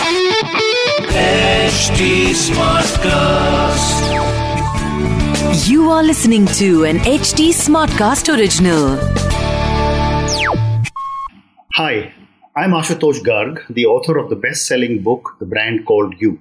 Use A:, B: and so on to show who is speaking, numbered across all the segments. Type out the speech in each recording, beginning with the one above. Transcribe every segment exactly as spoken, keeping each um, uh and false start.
A: H T Smartcast.
B: You are listening to an H T Smartcast original.
C: Hi, I'm Ashutosh Garg, the author of the best-selling book, The Brand Called You.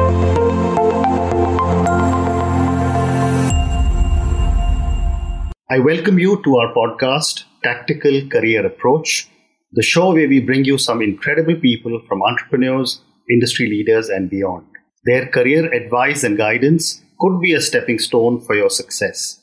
C: I welcome you to our podcast, Tactical Career Approach, the show where we bring you some incredible people from entrepreneurs, industry leaders, and beyond. Their career advice and guidance could be a stepping stone for your success.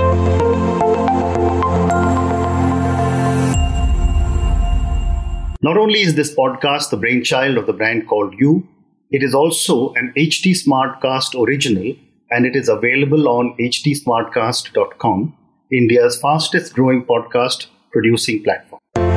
C: Not only is this podcast the brainchild of The Brand Called You, it is also an H T Smartcast original, and it is available on h t smartcast dot com, India's fastest growing podcast producing platform.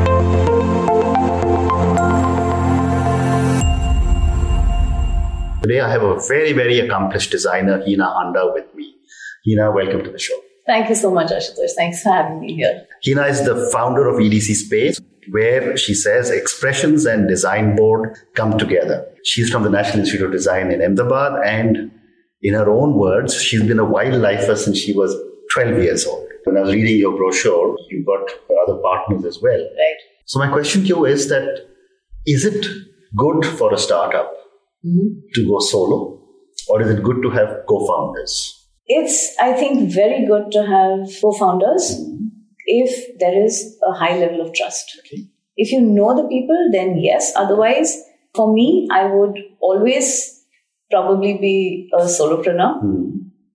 C: Today I have a very, very accomplished designer, Hina Handa, with me. Hina, welcome to the show.
D: Thank you so much, Ashutosh. Thanks for having me here.
C: Hina is the founder of E D C Space, where she says expressions and design board come together. She's from the National Institute of Design in Ahmedabad, and in her own words, she's been a wildlifer since she was twelve years old. When I was reading your brochure, you've got other partners as well.
D: Right.
C: So my question to you is that, is it good for a startup mm-hmm. to go solo, or is it good to have co-founders?
D: It's, I think, very good to have co-founders mm-hmm. if there is a high level of trust.
C: Okay.
D: If you know the people, then yes. Otherwise, for me, I would always probably be a solopreneur. Mm-hmm.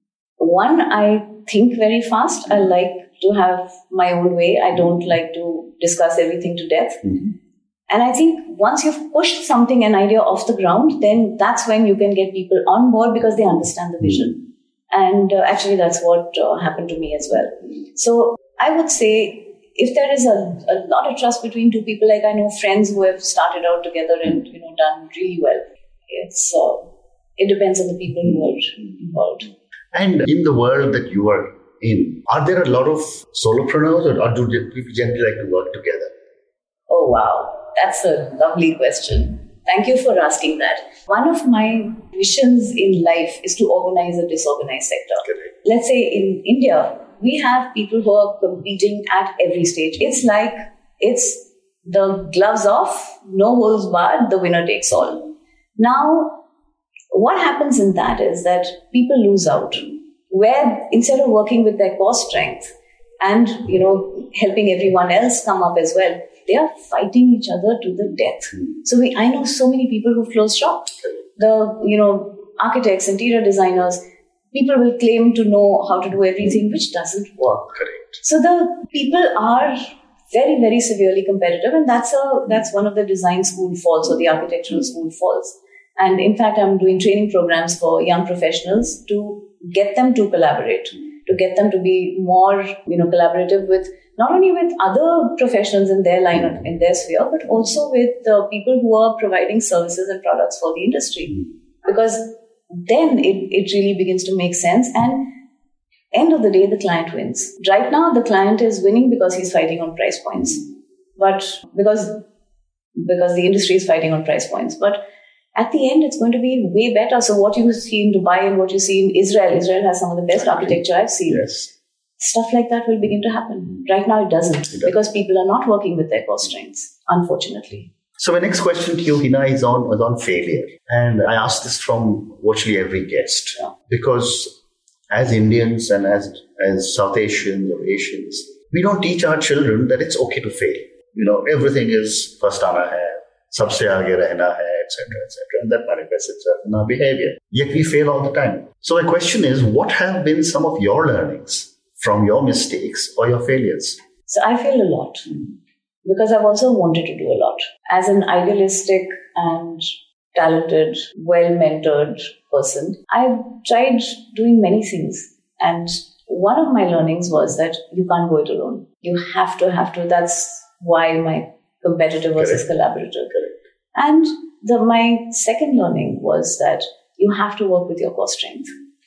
D: One, I think very fast. I like to have my own way. I don't like to discuss everything to death. Mm-hmm. And I think once you've pushed something, an idea off the ground, then that's when you can get people on board because they understand the vision. And uh, actually, that's what uh, happened to me as well. So I would say if there is a, a lot of trust between two people, like I know friends who have started out together and, you know, done really well. It's uh, it depends on the people who are involved.
C: And in the world that you are in, are there a lot of solopreneurs, or, or do people generally like to work together?
D: Oh, wow. That's a lovely question. Thank you for asking that. One of my missions in life is to organize a disorganized sector.
C: Correct.
D: Let's say in India, we have people who are competing at every stage. It's like it's the gloves off, no holds barred, the winner takes all. Now, what happens in that is that people lose out, where instead of working with their core strength and, you know, helping everyone else come up as well, they are fighting each other to the death. Mm. So we, I know so many people who close shop. The, you know, architects, interior designers, people will claim to know how to do everything, which doesn't work.
C: Correct.
D: So the people are very, very severely competitive, and that's a that's one of the design school faults or the architectural school faults. And in fact, I'm doing training programs for young professionals to get them to collaborate, to get them to be more, you know, collaborative with not only with other professionals in their line, or in their sphere, but also with the people who are providing services and products for the industry. Because then it, it really begins to make sense. And end of the day, the client wins. Right now, the client is winning because he's fighting on price points. But because, because the industry is fighting on price points. But at the end, it's going to be way better. So what you see in Dubai and what you see in Israel, Israel has some of the best architecture I've seen.
C: Yes.
D: Stuff like that will begin to happen. Right now, it doesn't, it doesn't. Because people are not working with their core strengths, unfortunately.
C: So my next question to you, Hina, is on, is on failure. And I ask this from virtually every guest.
D: Yeah.
C: Because as Indians and as, as South Asians or Asians, we don't teach our children that it's okay to fail. You know, everything is first aana hai, sabse aage rehna hai, et cetera, et cetera. And that manifests itself in our behavior. Yet we fail all the time. So my question is, what have been some of your learnings from your mistakes or your failures?
D: So I failed a lot because I've also wanted to do a lot. As an idealistic and talented, well-mentored person, I've tried doing many things. And one of my learnings was that you can't go it alone. You have to, have to. That's why my competitor versus collaborator.
C: Correct.
D: And the, my second learning was that you have to work with your core strength.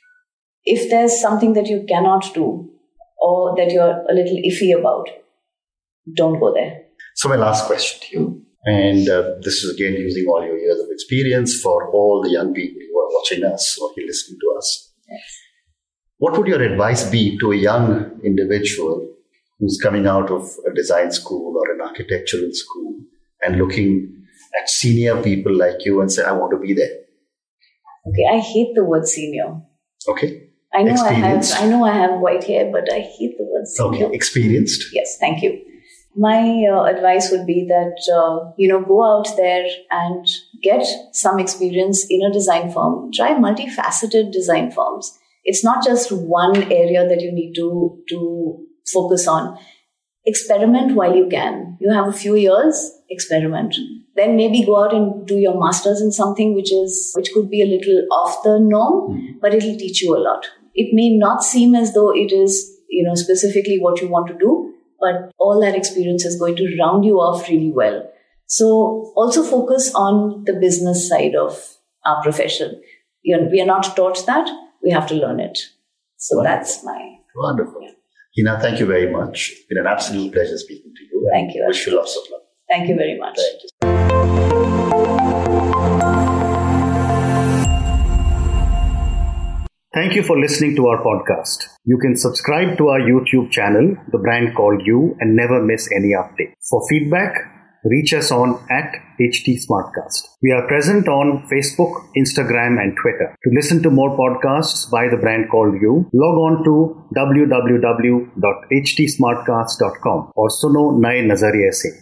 D: If there's something that you cannot do, or that you're a little iffy about, don't go there.
C: So my last question to you, And uh, this is again using all your years of experience for all the young people who are watching us or listening to us.
D: Yes.
C: What would your advice be to a young individual who's coming out of a design school or an architectural school and looking at senior people like you and say, I want to be there?
D: Okay, I hate the word senior.
C: Okay.
D: I know I have I know I have white hair, but I hate the word senior.
C: Okay, experienced.
D: Yes, thank you. My uh, advice would be that, uh, you know, go out there and get some experience in a design firm. Try multifaceted design firms. It's not just one area that you need to, to focus on. Experiment while you can. You have a few years, experiment. Then maybe go out and do your master's in something which is, which could be a little off the norm, mm. but it'll teach you a lot. It may not seem as though it is, you know, specifically what you want to do, but all that experience is going to round you off really well. So also focus on the business side of our profession. You know, we are not taught that. We have to learn it. So Wonderful. That's my...
C: Wonderful. Yeah. Hina, thank you very much. It's been an absolute pleasure speaking to you.
D: Thank you.
C: Wish you lots of luck.
D: Thank you very much.
C: Thank you.
E: Thank you for listening to our podcast. You can subscribe to our YouTube channel, The Brand Called You, and never miss any update. For feedback, reach us on at H T Smartcast. We are present on Facebook, Instagram, and Twitter. To listen to more podcasts by The Brand Called You, log on to w w w dot h t smartcast dot com or suno naye nazariye se.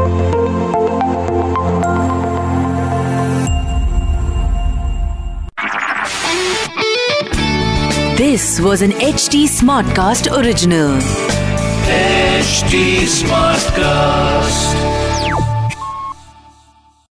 B: This was an H T Smartcast original.
A: H T Smartcast.